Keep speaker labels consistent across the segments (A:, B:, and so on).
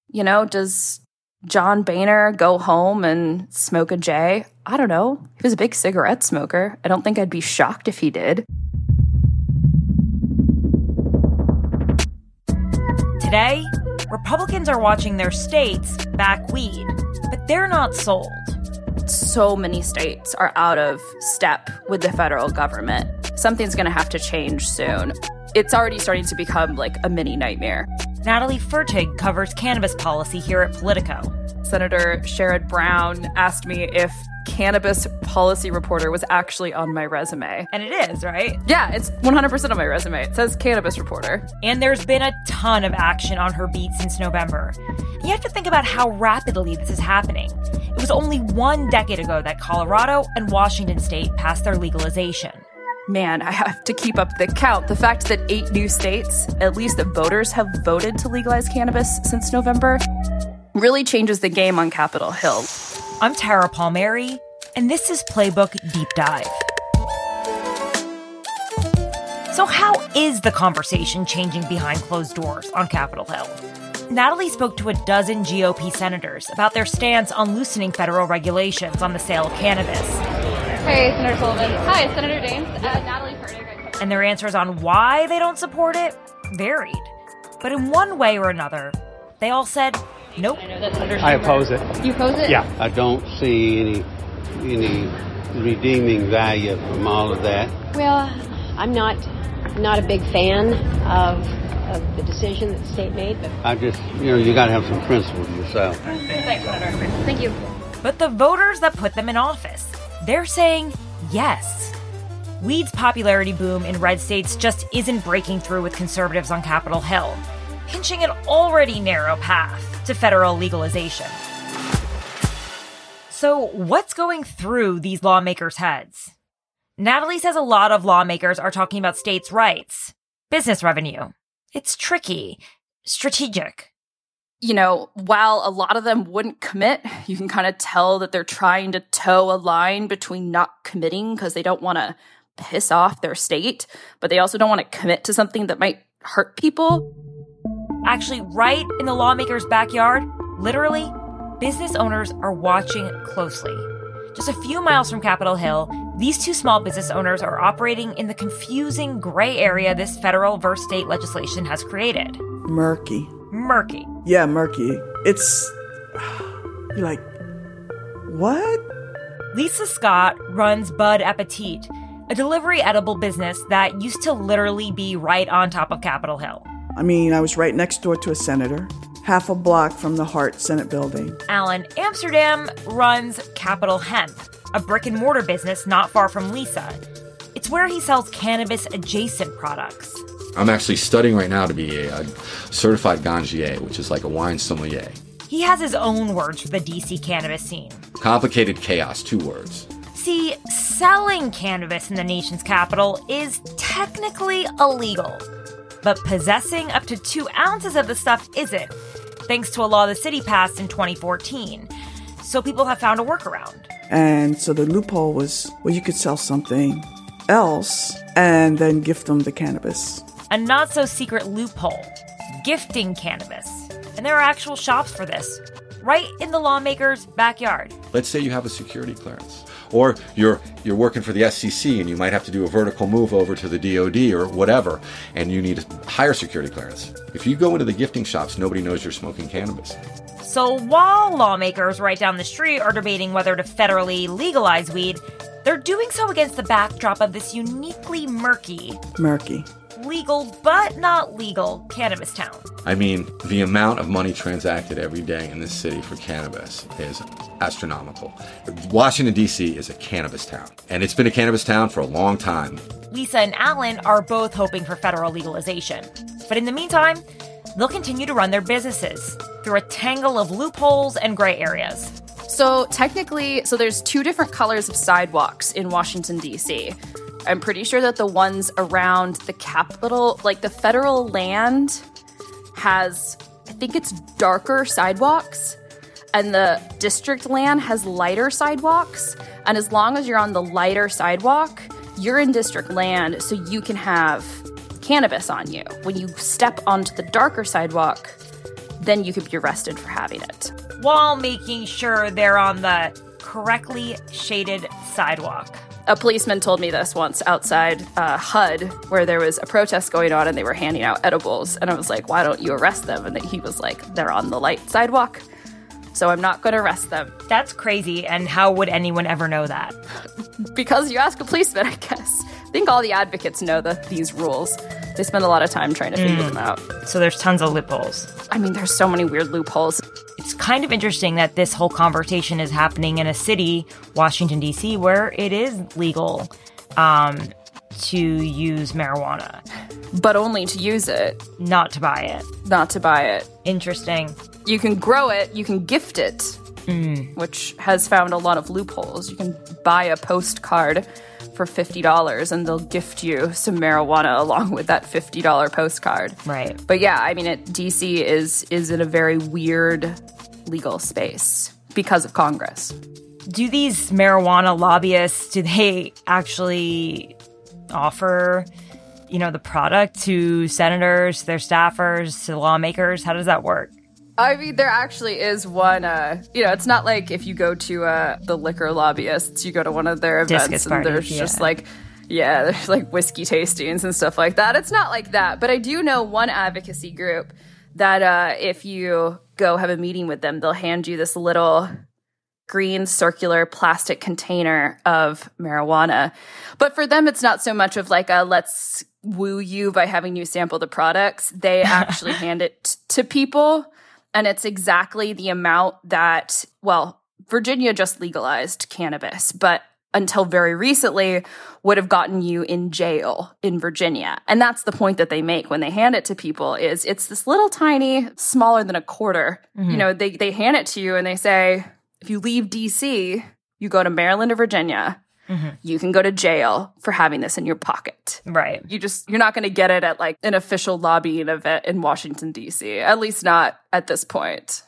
A: Does John Boehner go home and smoke a J? I don't know. He was a big cigarette smoker. I don't think I'd be shocked if he did.
B: Today, Republicans are watching their states back weed, but they're not sold.
A: So many states are out of step with the federal government. Something's going to have to change soon. It's already starting to become like a mini nightmare.
B: Natalie Fertig covers cannabis policy here at Politico.
A: Senator Sherrod Brown asked me if cannabis policy reporter was actually on my resume.
B: And it is, right?
A: Yeah, it's 100% on my resume. It says cannabis reporter.
B: And there's been a ton of action on her beat since November. And you have to think about how rapidly this is happening. It was only 1 decade ago that Colorado and Washington State passed their legalization.
A: Man, I have to keep up the count. The fact that 8 new states, at least the voters, have voted to legalize cannabis since November really changes the game on Capitol Hill.
B: I'm Tara Palmieri, and this is Playbook Deep Dive. So how is the conversation changing behind closed doors on Capitol Hill? Natalie spoke to a dozen GOP senators about their stance on loosening federal regulations on the sale of cannabis.
C: Hey, Senator Sullivan. Hi, Senator Daines. Natalie Fertig.
B: And their answers on why they don't support it varied. But in one way or another, they all said, nope.
D: I oppose it.
C: You oppose it?
D: Yeah.
E: I don't see any redeeming value from all of that.
F: Well, I'm not a big fan of the decision that the state made. But
E: I just, you got to have some principles yourself.
C: Thanks, Senator. Thank you.
B: But the voters that put them in office, they're saying yes. Weed's popularity boom in red states just isn't breaking through with conservatives on Capitol Hill, pinching an already narrow path to federal legalization. So what's going through these lawmakers' heads? Natalie says a lot of lawmakers are talking about states' rights, business revenue. It's tricky, strategic.
A: While a lot of them wouldn't commit, you can kind of tell that they're trying to toe a line between not committing because they don't want to piss off their state, but they also don't want to commit to something that might hurt people.
B: Actually, right in the lawmakers' backyard, literally, business owners are watching closely. Just a few miles from Capitol Hill, these two small business owners are operating in the confusing gray area this federal versus state legislation has created.
G: Murky. Yeah, murky. It's... You're like, what?
B: Lisa Scott runs Bud Appetit, a delivery edible business that used to literally be right on top of Capitol Hill.
G: I was right next door to a senator, half a block from the Hart Senate building.
B: Alan Amsterdam runs Capitol Hemp, a brick-and-mortar business not far from Lisa. It's where he sells cannabis-adjacent products.
H: I'm actually studying right now to be a certified ganjier, which is like a wine sommelier.
B: He has his own words for the DC cannabis scene.
H: Complicated chaos, 2 words.
B: See, selling cannabis in the nation's capital is technically illegal. But possessing up to 2 ounces of the stuff isn't, thanks to a law the city passed in 2014. So people have found a workaround.
G: And so the loophole was, you could sell something else and then gift them the cannabis.
B: A not-so-secret loophole, gifting cannabis. And there are actual shops for this, right in the lawmaker's backyard.
H: Let's say you have a security clearance. Or you're working for the SEC and you might have to do a vertical move over to the DOD or whatever, and you need a higher security clearance. If you go into the gifting shops, nobody knows you're smoking cannabis.
B: So while lawmakers right down the street are debating whether to federally legalize weed, they're doing so against the backdrop of this uniquely murky, legal but not legal cannabis town.
H: The amount of money transacted every day in this city for cannabis is astronomical. Washington, D.C. is a cannabis town, and it's been a cannabis town for a long time.
B: Lisa and Alan are both hoping for federal legalization. But in the meantime, they'll continue to run their businesses through a tangle of loopholes and gray areas.
A: So technically, there's 2 different colors of sidewalks in Washington, D.C. I'm pretty sure that the ones around the Capitol, like the federal land, has, I think it's darker sidewalks, and the district land has lighter sidewalks. And as long as you're on the lighter sidewalk, you're in district land, so you can have cannabis on you. When you step onto the darker sidewalk, then you could be arrested for having it.
B: While making sure they're on the correctly shaded sidewalk.
A: A policeman told me this once outside HUD, where there was a protest going on and they were handing out edibles. And I was like, why don't you arrest them? And he was like, they're on the light sidewalk, so I'm not going to arrest them.
B: That's crazy. And how would anyone ever know that?
A: Because you ask a policeman, I guess. I think all the advocates know these rules. They spend a lot of time trying to figure them out.
B: So there's tons of loopholes.
A: I mean, there's so many weird loopholes.
B: It's kind of interesting that this whole conversation is happening in a city, Washington, D.C., where it is legal to use marijuana.
A: But only to use it.
B: Not to buy it.
A: Not to buy it.
B: Interesting.
A: You can grow it, you can gift it, which has found a lot of loopholes. You can buy a postcard for $50 and they'll gift you some marijuana along with that $50 postcard.
B: Right.
A: But yeah, I mean, DC is in a very weird legal space because of Congress.
B: Do these marijuana lobbyists, do they actually offer, the product to senators, their staffers, to lawmakers? How does that work?
A: I mean, there actually is one, it's not like if you go to the liquor lobbyists, you go to one of their events and there's just there's like whiskey tastings and stuff like that. It's not like that. But I do know one advocacy group that if you go have a meeting with them, they'll hand you this little green circular plastic container of marijuana. But for them, it's not so much of like a let's woo you by having you sample the products. They actually hand it to people. And it's exactly the amount that, Virginia just legalized cannabis, but until very recently would have gotten you in jail in Virginia. And that's the point that they make when they hand it to people is it's this little tiny, smaller than a quarter. Mm-hmm. They hand it to you and they say, if you leave DC, you go to Maryland or Virginia, you can go to jail for having this in your pocket.
B: Right.
A: You're not going to get it at like an official lobbying event in Washington, D.C., at least not at this point.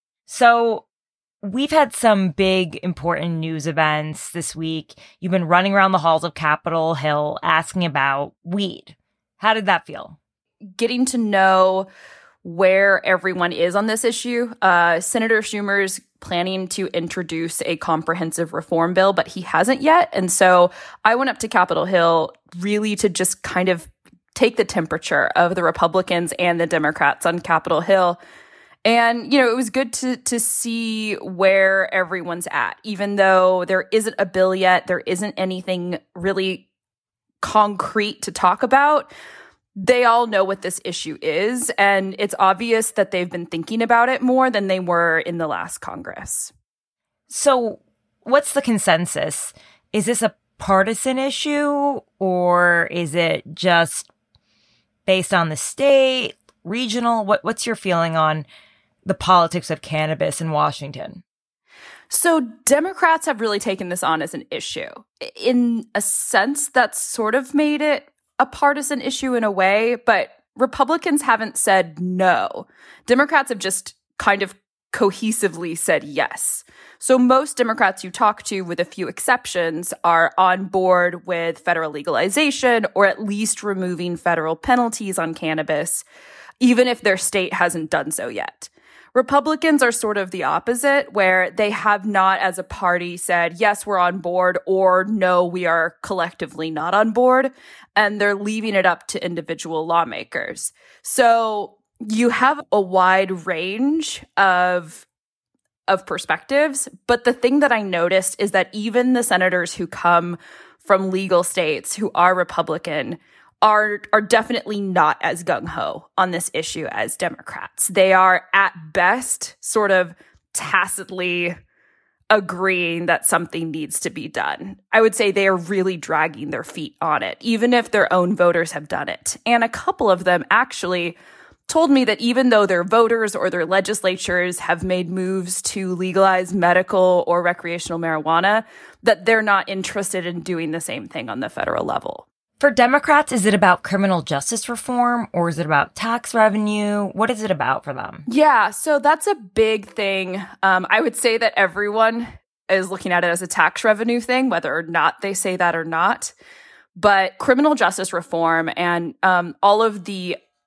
B: So we've had some big, important news events this week. You've been running around the halls of Capitol Hill asking about weed. How did that feel?
A: Getting to know where everyone is on this issue. Senator Schumer's planning to introduce a comprehensive reform bill, but he hasn't yet. And so I went up to Capitol Hill really to just kind of take the temperature of the Republicans and the Democrats on Capitol Hill. And, it was good to see where everyone's at. Even though there isn't a bill yet, there isn't anything really concrete to talk about. They all know what this issue is, and it's obvious that they've been thinking about it more than they were in the last Congress.
B: So what's the consensus? Is this a partisan issue, or is it just based on the state, regional? What's your feeling on the politics of cannabis in Washington?
A: So Democrats have really taken this on as an issue. In a sense, that's sort of made it a partisan issue in a way, but Republicans haven't said no. Democrats have just kind of cohesively said yes. So most Democrats you talk to, with a few exceptions, are on board with federal legalization or at least removing federal penalties on cannabis, even if their state hasn't done so yet. Republicans are sort of the opposite, where they have not as a party said, yes, we're on board, or no, we are collectively not on board. And they're leaving it up to individual lawmakers. So you have a wide range of perspectives. But the thing that I noticed is that even the senators who come from legal states who are Republican are definitely not as gung-ho on this issue as Democrats. They are at best sort of tacitly agreeing that something needs to be done. I would say they are really dragging their feet on it, even if their own voters have done it. And a couple of them actually told me that even though their voters or their legislatures have made moves to legalize medical or recreational marijuana, that they're not interested in doing the same thing on the federal level.
B: For Democrats, is it about criminal justice reform, or is it about tax revenue? What is it about for them?
A: Yeah, so that's a big thing. I would say that everyone is looking at it as a tax revenue thing, whether or not they say that or not. But criminal justice reform and all of the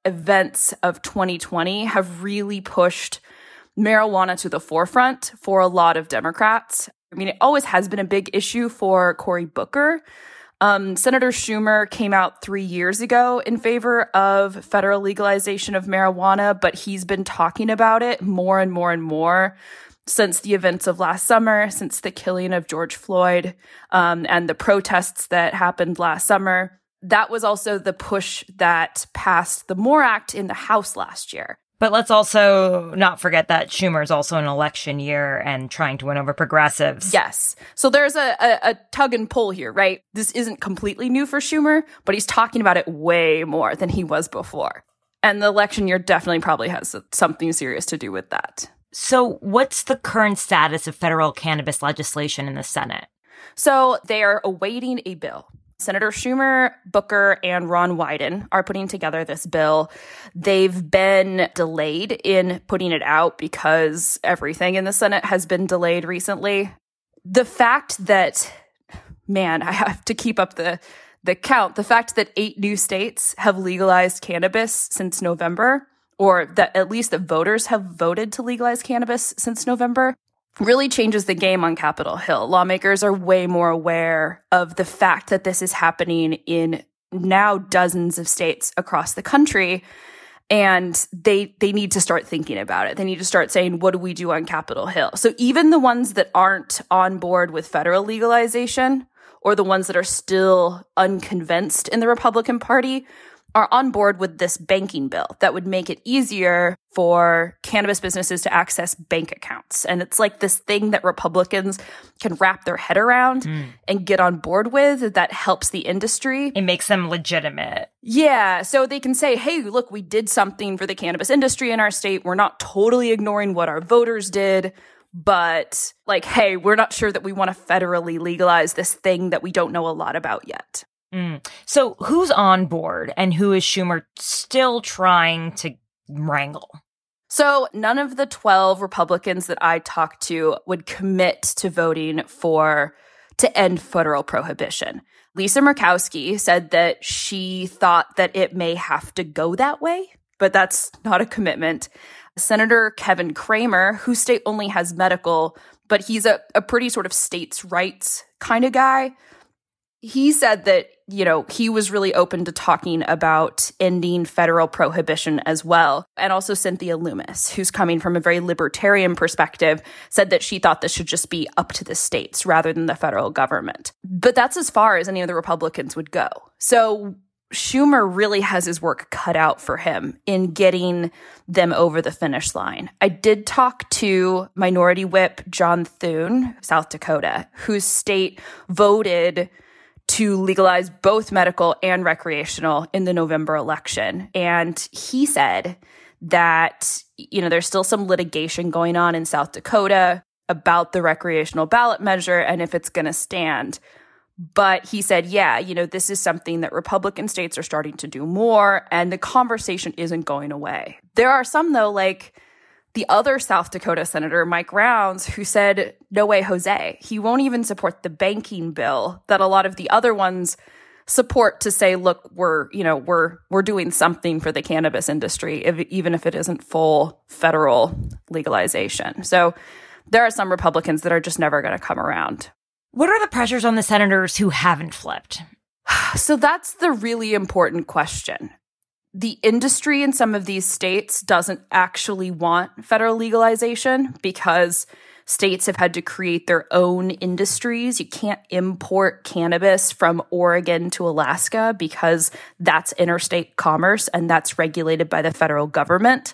A: events of 2020 have really pushed marijuana to the forefront for a lot of Democrats. I mean, it always has been a big issue for Cory Booker. Senator Schumer came out 3 years ago in favor of federal legalization of marijuana, but he's been talking about it more and more and more since the events of last summer, since the killing of George Floyd, and the protests that happened last summer. That was also the push that passed the MORE Act in the House last year.
B: But let's also not forget that Schumer is also an election year and trying to win over progressives.
A: Yes. So there's a tug and pull here, right? This isn't completely new for Schumer, but he's talking about it way more than he was before. And the election year definitely probably has something serious to do with that.
B: So what's the current status of federal cannabis legislation in the Senate?
A: So they are awaiting a bill. Senator Schumer, Booker, and Ron Wyden are putting together this bill. They've been delayed in putting it out because everything in the Senate has been delayed recently. The fact that, man, I have to keep up the count. The fact that 8 new states have legalized cannabis since November, or that at least the voters have voted to legalize cannabis since November, really changes the game on Capitol Hill. Lawmakers are way more aware of the fact that this is happening in now dozens of states across the country, and they need to start thinking about it. They need to start saying, what do we do on Capitol Hill? So even the ones that aren't on board with federal legalization, or the ones that are still unconvinced in the Republican Party, are on board with this banking bill that would make it easier for cannabis businesses to access bank accounts. And it's like this thing that Republicans can wrap their head around and get on board with that helps the industry.
B: It makes them legitimate.
A: Yeah. So they can say, hey, look, we did something for the cannabis industry in our state. We're not totally ignoring what our voters did. But like, hey, we're not sure that we want to federally legalize this thing that we don't know a lot about yet.
B: So who's on board and who is Schumer still trying to wrangle?
A: So none of the 12 Republicans that I talked to would commit to voting to end federal prohibition. Lisa Murkowski said that she thought that it may have to go that way, but that's not a commitment. Senator Kevin Cramer, whose state only has medical, but he's a pretty sort of states' rights kind of guy. He said that, he was really open to talking about ending federal prohibition as well. And also Cynthia Lummis, who's coming from a very libertarian perspective, said that she thought this should just be up to the states rather than the federal government. But that's as far as any of the Republicans would go. So Schumer really has his work cut out for him in getting them over the finish line. I did talk to Minority Whip John Thune, South Dakota, whose state voted to legalize both medical and recreational in the November election. And he said that, there's still some litigation going on in South Dakota about the recreational ballot measure and if it's going to stand. But he said, this is something that Republican states are starting to do more, and the conversation isn't going away. There are some, though, like the other South Dakota Senator, Mike Rounds, who said, no way, Jose. He won't even support the banking bill that a lot of the other ones support to say, look, we're doing something for the cannabis industry, even if it isn't full federal legalization. So there are some Republicans that are just never going to come around.
B: What are the pressures on the senators who haven't flipped?
A: So that's the really important question. The industry in some of these states doesn't actually want federal legalization because states have had to create their own industries. You can't import cannabis from Oregon to Alaska because that's interstate commerce and that's regulated by the federal government.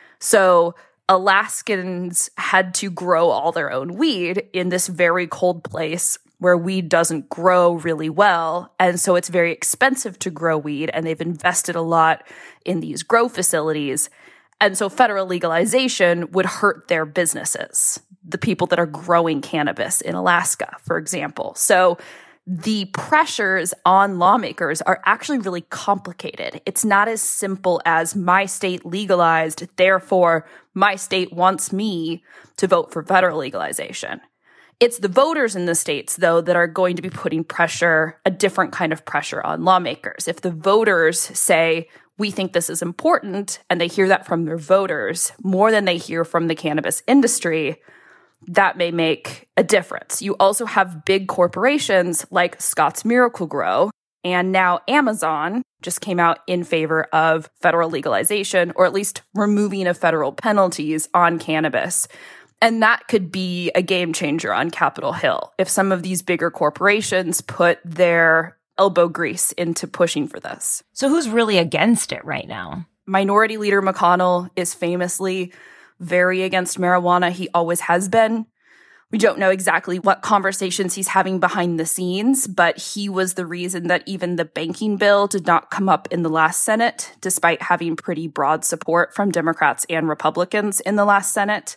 A: So Alaskans had to grow all their own weed in this very cold place where weed doesn't grow really well. And so it's very expensive to grow weed, and they've invested a lot in these grow facilities. And so federal legalization would hurt their businesses, the people that are growing cannabis in Alaska, for example. So the pressures on lawmakers are actually really complicated. It's not as simple as my state legalized, therefore my state wants me to vote for federal legalization. It's the voters in the states, though, that are going to be putting pressure, a different kind of pressure on lawmakers. If the voters say, we think this is important, and they hear that from their voters more than they hear from the cannabis industry, that may make a difference. You also have big corporations like Scotts Miracle-Gro, and now Amazon just came out in favor of federal legalization, or at least removing of federal penalties on cannabis. And that could be a game changer on Capitol Hill if some of these bigger corporations put their elbow grease into pushing for this.
B: So who's really against it right now?
A: Minority Leader McConnell is famously very against marijuana. He always has been. We don't know exactly what conversations he's having behind the scenes, but he was the reason that even the banking bill did not come up in the last Senate, despite having pretty broad support from Democrats and Republicans in the last Senate.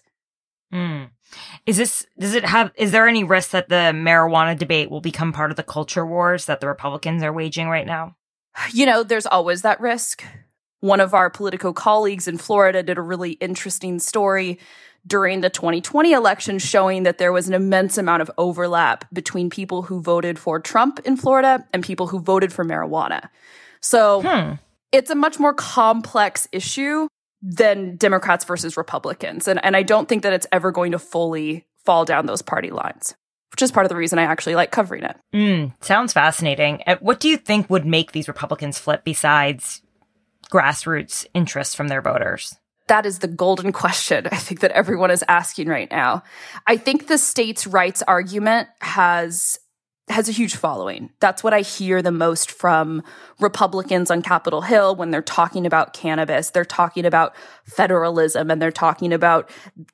B: Is there any risk that the marijuana debate will become part of the culture wars that the Republicans are waging right now?
A: You know, there's always that risk. One of our Politico colleagues in Florida did a really interesting story during the 2020 election showing that there was an immense amount of overlap between people who voted for Trump in Florida and people who voted for marijuana. So it's a much more complex issue than Democrats versus Republicans. And I don't think that it's ever going to fully fall down those party lines, which is part of the reason I actually like covering it.
B: Sounds fascinating. What do you think would make these Republicans flip besides grassroots interest from their voters?
A: That is the golden question I think that everyone is asking right now. I think the states' rights argument has a huge following. That's what I hear the most from Republicans on Capitol Hill when they're talking about cannabis. They're talking about federalism and they're talking about,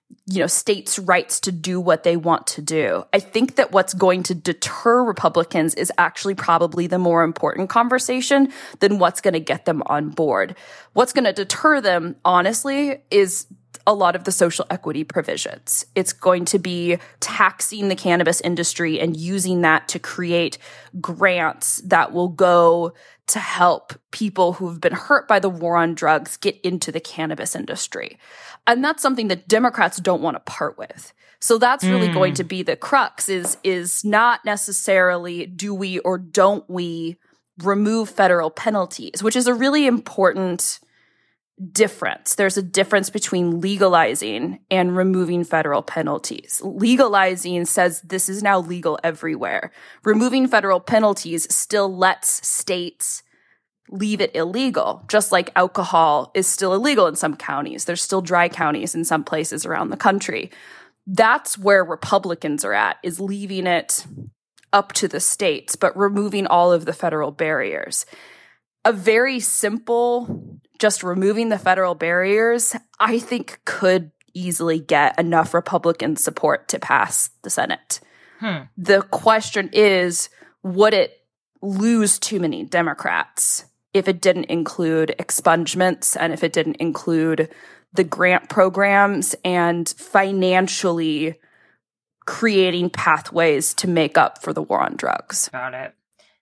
A: states' rights to do what they want to do. I think that what's going to deter Republicans is actually probably the more important conversation than what's going to get them on board. What's going to deter them, honestly, is a lot of the social equity provisions. It's going to be taxing the cannabis industry and using that to create grants that will go to help people who've been hurt by the war on drugs get into the cannabis industry. And that's something that Democrats don't want to part with. So that's really going to be the crux is not necessarily do we or don't we remove federal penalties, which is a really important difference. There's a difference between legalizing and removing federal penalties. Legalizing says this is now legal everywhere. Removing federal penalties still lets states leave it illegal, just like alcohol is still illegal in some counties. There's still dry counties in some places around the country. That's where Republicans are at, is leaving it up to the states, but removing all of the federal barriers. A very simple, just removing the federal barriers, I think could easily get enough Republican support to pass the Senate. The question is, would it lose too many Democrats if it didn't include expungements and if it didn't include the grant programs and financially creating pathways to make up for the war on drugs?
B: Got it.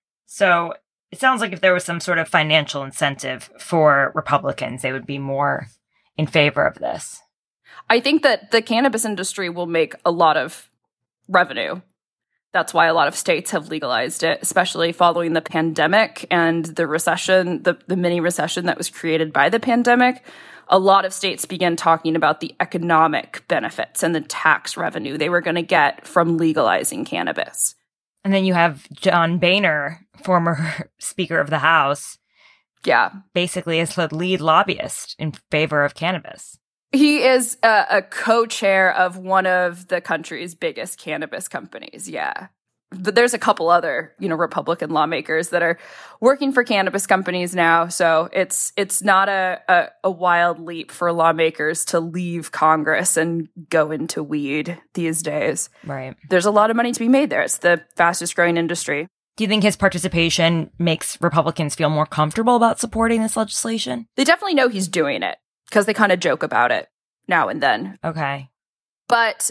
B: So it sounds like if there was some sort of financial incentive for Republicans, they would be more in favor of this.
A: I think that the cannabis industry will make a lot of revenue. That's why a lot of states have legalized it, especially following the pandemic and the recession, the mini recession that was created by the pandemic. A lot of states began talking about the economic benefits and the tax revenue they were going to get from legalizing cannabis.
B: And then you have John Boehner, former Speaker of the House, basically as the lead lobbyist in favor of cannabis.
A: He is a co-chair of one of the country's biggest cannabis companies, But there's a couple other, Republican lawmakers that are working for cannabis companies now. So it's not a wild leap for lawmakers to leave Congress and go into weed these days.
B: Right.
A: There's a lot of money to be made there. It's the fastest growing industry.
B: Do you think his participation makes Republicans feel more comfortable about supporting this legislation?
A: They definitely know he's doing it because they kind of joke about it now and then.
B: Okay.
A: But,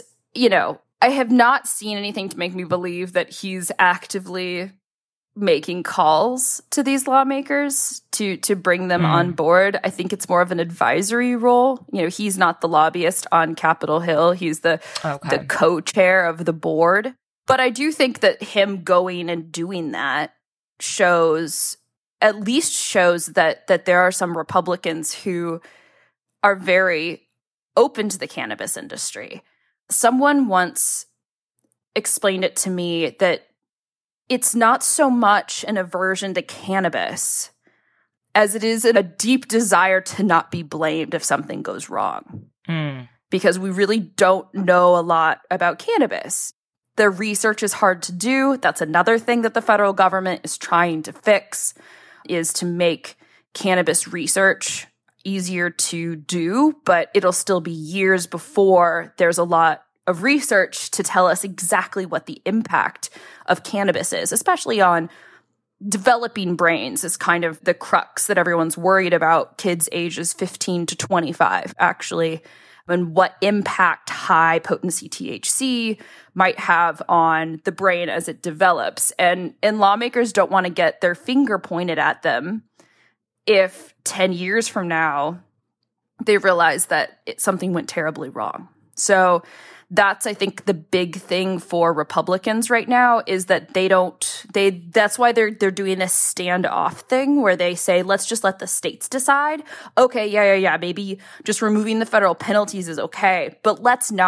A: I have not seen anything to make me believe that he's actively making calls to these lawmakers to bring them on board. I think it's more of an advisory role. He's not the lobbyist on Capitol Hill. He's the co-chair of the board. But I do think that him going and doing that shows at least shows that there are some Republicans who are very open to the cannabis industry. Someone once explained it to me that it's not so much an aversion to cannabis as it is a deep desire to not be blamed if something goes wrong. Because we really don't know a lot about cannabis. The research is hard to do. That's another thing that the federal government is trying to fix, is to make cannabis research easier to do, but it'll still be years before there's a lot of research to tell us exactly what the impact of cannabis is, especially on developing brains is kind of the crux that everyone's worried about, kids ages 15 to 25, actually, and what impact high potency THC might have on the brain as it develops. And lawmakers don't want to get their finger pointed at them if 10 years from now they realize that something went terribly wrong. So that's, I think, the big thing for Republicans right now is that that's why they're doing this standoff thing where they say, let's just let the states decide. Okay, yeah, maybe just removing the federal penalties is okay, but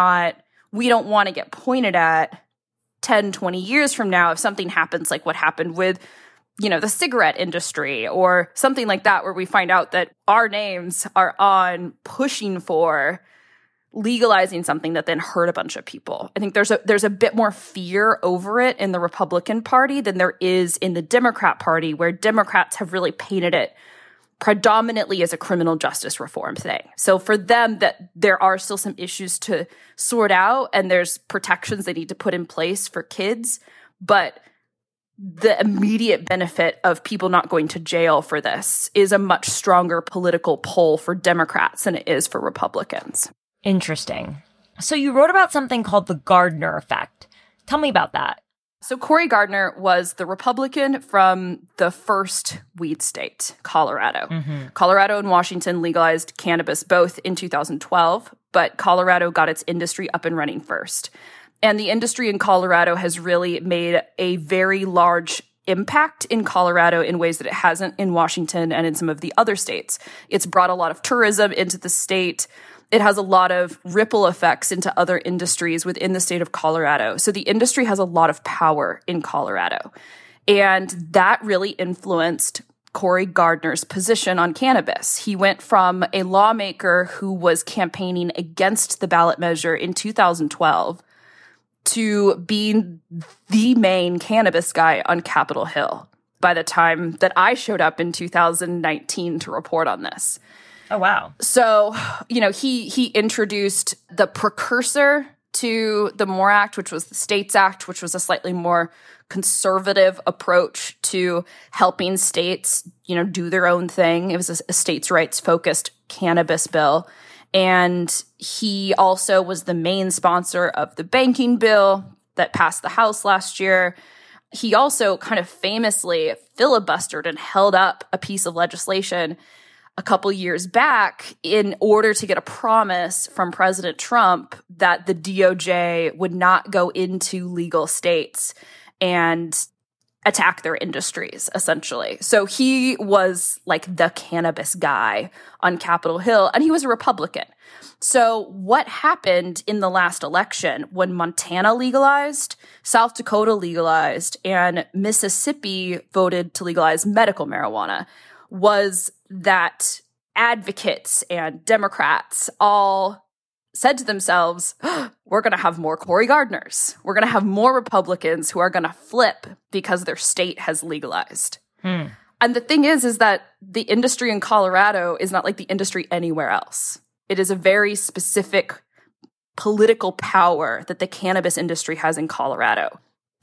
A: we don't want to get pointed at 10, 20 years from now if something happens like what happened with, the cigarette industry or something like that, where we find out that our names are on pushing for legalizing something that then hurt a bunch of people. I think there's a bit more fear over it in the Republican Party than there is in the Democrat Party, where Democrats have really painted it predominantly as a criminal justice reform thing. So for them, that there are still some issues to sort out and there's protections they need to put in place for kids, but the immediate benefit of people not going to jail for this is a much stronger political pull for Democrats than it is for Republicans.
B: Interesting. So you wrote about something called the Gardner effect. Tell me about that.
A: So Cory Gardner was the Republican from the first weed state, Colorado. Colorado and Washington legalized cannabis both in 2012, but Colorado got its industry up and running first. And the industry in Colorado has really made a very large impact in Colorado in ways that it hasn't in Washington and in some of the other states. It's brought a lot of tourism into the state. It has a lot of ripple effects into other industries within the state of Colorado. So the industry has a lot of power in Colorado. And that really influenced Cory Gardner's position on cannabis. He went from a lawmaker who was campaigning against the ballot measure in 2012 to being the main cannabis guy on Capitol Hill by the time that I showed up in 2019 to report on this.
B: Oh, wow.
A: So, he introduced the precursor to the MORE Act, which was the States Act, which was a slightly more conservative approach to helping states, do their own thing. It was a states' rights-focused cannabis bill. And he also was the main sponsor of the banking bill that passed the House last year. He also kind of famously filibustered and held up a piece of legislation a couple years back in order to get a promise from President Trump that the DOJ would not go into legal states and attack their industries, essentially. So he was like the cannabis guy on Capitol Hill, and he was a Republican. So what happened in the last election when Montana legalized, South Dakota legalized, and Mississippi voted to legalize medical marijuana was that advocates and Democrats all said to themselves, we're going to have more Cory Gardners. We're going to have more Republicans who are going to flip because their state has legalized. And the thing is that the industry in Colorado is not like the industry anywhere else. It is a very specific political power that the cannabis industry has in Colorado.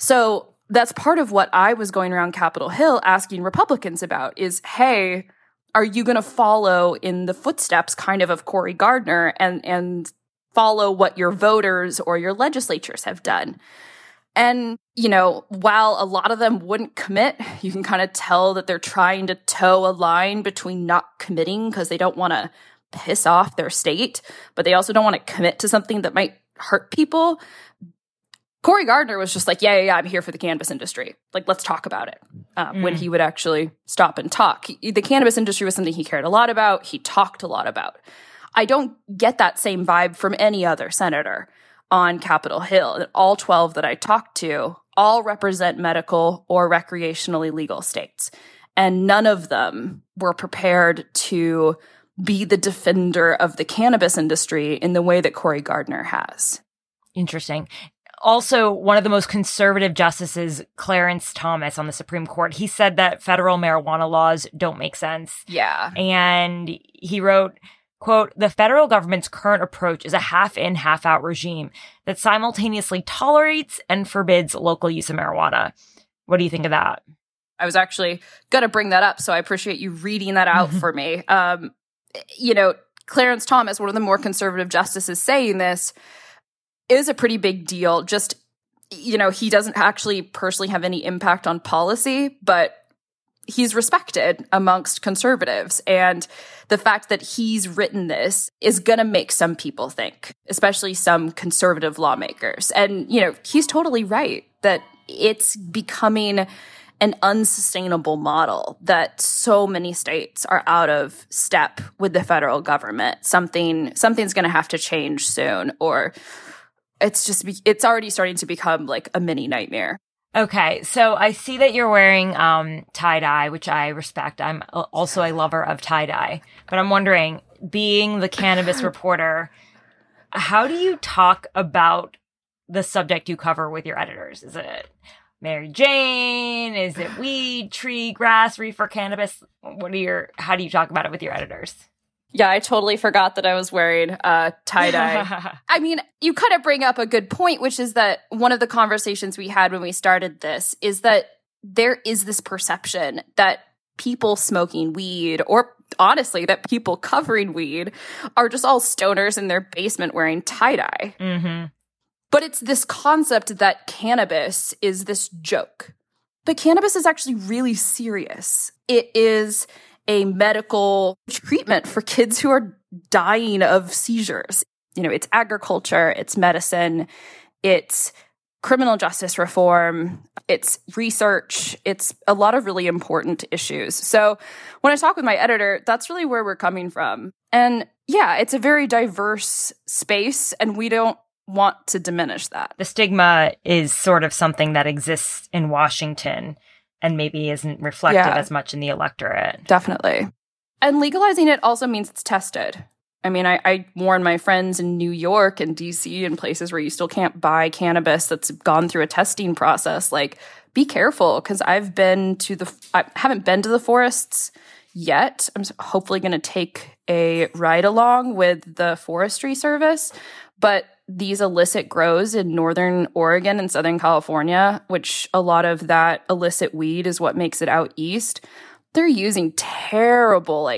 A: So that's part of what I was going around Capitol Hill asking Republicans about is, hey, are you going to follow in the footsteps kind of Cory Gardner and follow what your voters or your legislatures have done? And, while a lot of them wouldn't commit, you can kind of tell that they're trying to toe a line between not committing because they don't want to piss off their state, but they also don't want to commit to something that might hurt people. Cory Gardner was just like, yeah, I'm here for the cannabis industry. Like, let's talk about it. When he would actually stop and talk. The cannabis industry was something he cared a lot about. He talked a lot about. I don't get that same vibe from any other senator on Capitol Hill. And all 12 that I talked to all represent medical or recreationally legal states. And none of them were prepared to be the defender of the cannabis industry in the way that Cory Gardner has.
B: Interesting. Also, one of the most conservative justices, Clarence Thomas on the Supreme Court, he said that federal marijuana laws don't make sense.
A: Yeah.
B: And he wrote, quote, "The federal government's current approach is a half-in, half-out regime that simultaneously tolerates and forbids local use of marijuana." What do you think of that?
A: I was actually going to bring that up, so I appreciate you reading that out for me. Clarence Thomas, one of the more conservative justices saying this, is a pretty big deal. Just, he doesn't actually personally have any impact on policy, but he's respected amongst conservatives. And the fact that he's written this is going to make some people think, especially some conservative lawmakers. And, he's totally right that it's becoming an unsustainable model, that so many states are out of step with the federal government. Something's going to have to change soon, or it's already starting to become like a mini nightmare.
B: Okay, so I see that you're wearing tie-dye, which I respect. I'm also a lover of tie-dye. But I'm wondering, being the cannabis reporter, how do you talk about the subject you cover with your editors? Is it Mary Jane? Is it weed, tree, grass, reefer, cannabis? How do you talk about it with your editors?
A: Yeah, I totally forgot that I was wearing tie-dye. I mean, you kind of bring up a good point, which is that one of the conversations we had when we started this is that there is this perception that people smoking weed, or honestly, that people covering weed, are just all stoners in their basement wearing tie-dye.
B: Mm-hmm.
A: But it's this concept that cannabis is this joke. But cannabis is actually really serious. It is a medical treatment for kids who are dying of seizures. It's agriculture, it's medicine, it's criminal justice reform, it's research, it's a lot of really important issues. So when I talk with my editor, that's really where we're coming from. And yeah, it's a very diverse space, and we don't want to diminish that.
B: The stigma is sort of something that exists in Washington and maybe isn't reflected as much in the electorate.
A: Definitely. And legalizing it also means it's tested. I mean, I warn my friends in New York and DC and places where you still can't buy cannabis that's gone through a testing process. Like, be careful, because I haven't been to the forests yet. I'm hopefully going to take a ride along with the Forestry Service. But these illicit grows in Northern Oregon and Southern California, which a lot of that illicit weed is what makes it out east, they're using terrible,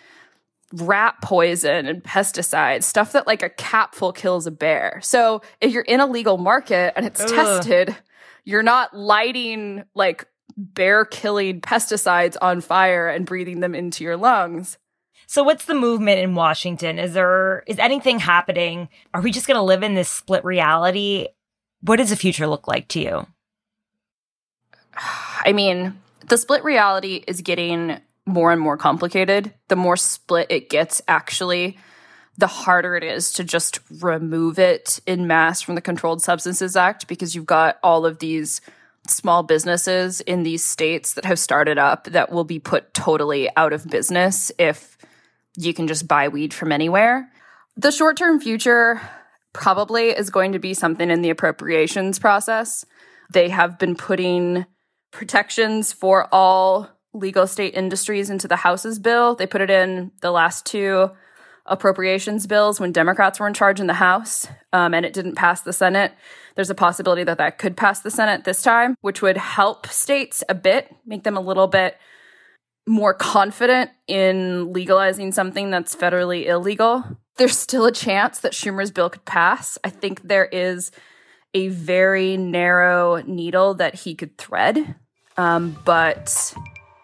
A: rat poison and pesticides, stuff that a capful kills a bear. So if you're in a legal market and it's tested, you're not lighting bear-killing pesticides on fire and breathing them into your lungs.
B: So what's the movement in Washington? Is anything happening? Are we just going to live in this split reality? What does the future look like to you?
A: I mean, the split reality is getting more and more complicated. The more split it gets, actually, the harder it is to just remove it en masse from the Controlled Substances Act, because you've got all of these small businesses in these states that have started up that will be put totally out of business if you can just buy weed from anywhere. The short-term future probably is going to be something in the appropriations process. They have been putting protections for all legal state industries into the House's bill. They put it in the last two appropriations bills when Democrats were in charge in the House, and it didn't pass the Senate. There's a possibility that could pass the Senate this time, which would help states a bit, make them a little bit more confident in legalizing something that's federally illegal. There's still a chance that Schumer's bill could pass. I think there is a very narrow needle that he could thread, but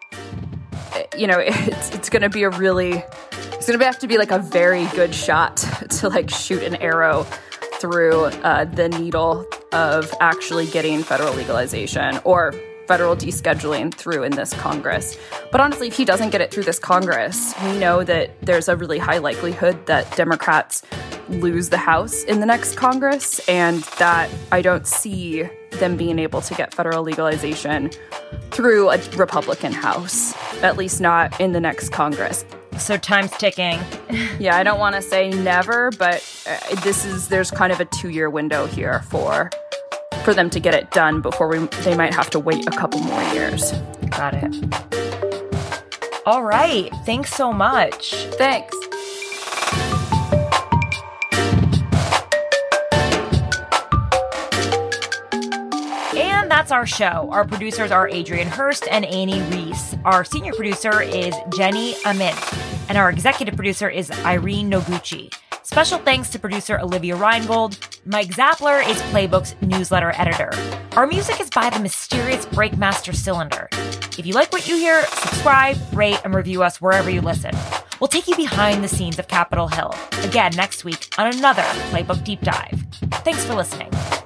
A: it's going to be it's going to have to be a very good shot to shoot an arrow through the needle. of actually getting federal legalization or federal descheduling through in this Congress. But honestly, if he doesn't get it through this Congress, we know that there's a really high likelihood that Democrats lose the House in the next Congress, and that I don't see them being able to get federal legalization through a Republican House, at least not in the next Congress.
B: So time's ticking.
A: Yeah, I don't want to say never, but there's kind of a 2-year window here for them to get it done before they might have to wait a couple more years.
B: Got it. All right. Thanks so much.
A: Thanks.
B: And that's our show. Our producers are Adrian Hurst and Annie Reese. Our senior producer is Jenny Amin. And our executive producer is Irene Noguchi. Special thanks to producer Olivia Reingold. Mike Zappler is Playbook's newsletter editor. Our music is by the mysterious Breakmaster Cylinder. If you like what you hear, subscribe, rate, and review us wherever you listen. We'll take you behind the scenes of Capitol Hill again next week on another Playbook Deep Dive. Thanks for listening.